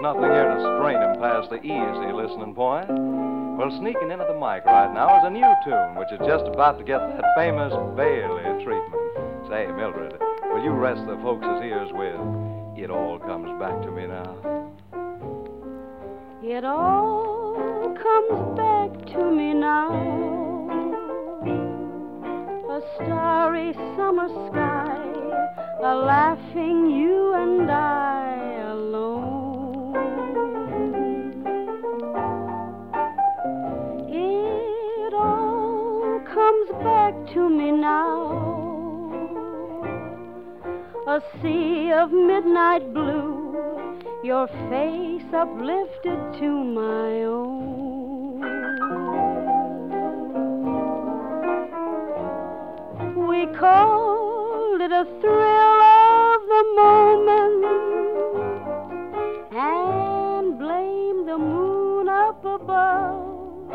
nothing here to strain him past the easy listening point. Well, sneaking into the mic right now is a new tune, which is just about to get that famous Bailey treatment. Say, Mildred, will you rest the folks' ears with It All Comes Back to Me Now? It all comes back to me now. A starry summer sky, a laughing you and I alone. It all comes back to me now. A sea of midnight blue, your face uplifted to my own. We called it a thrill of the moment and blamed the moon up above.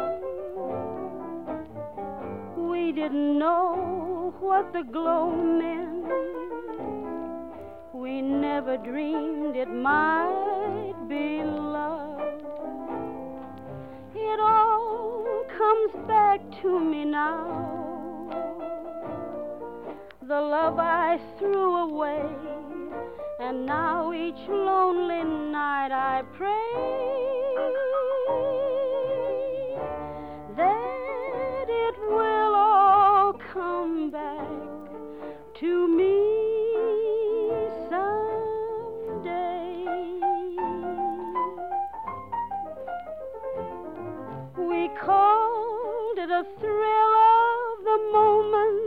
We didn't know what the glow meant. We never dreamed it might be love. It all comes back to me now. The love I threw away, and now each lonely night I pray that it will all come back to me someday. We called it a thrill of the moment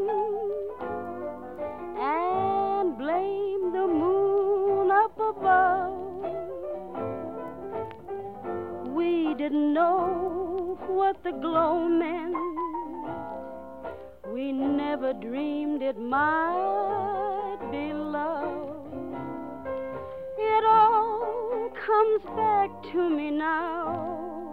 and blamed the moon up above. We didn't know what the glow meant. We never dreamed it might be love. It all comes back to me now.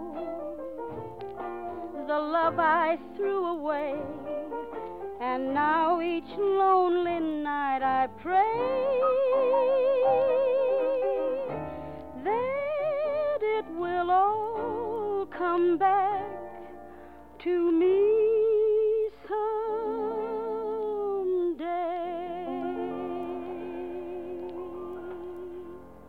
The love I threw away, and now each lonely night I pray that it will all come back to me